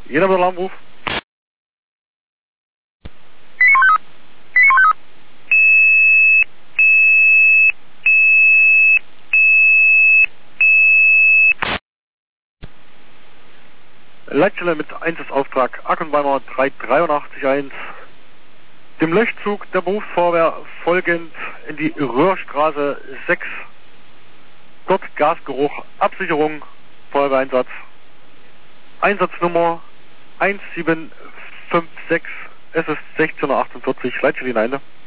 Jeder mit Alarmruf. Leitstelle mit Einsatzaustrag Ackenweimer 3881. Dem Löschzug der Berufsfeuerwehr folgend in die Röhrstraße 6. Dort Gasgeruch, Absicherung, Feuerwehreinsatz. Einsatznummer 1756, es ist 16:48 Uhr, Leitstelle hinein.